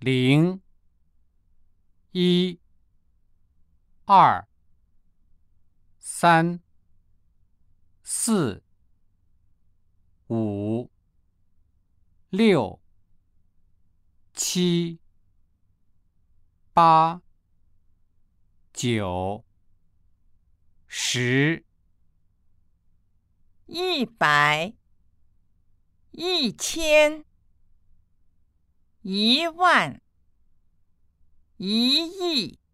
0、1、2、3、4、5、6、7、8、9、10、 100、1000、1万、1亿。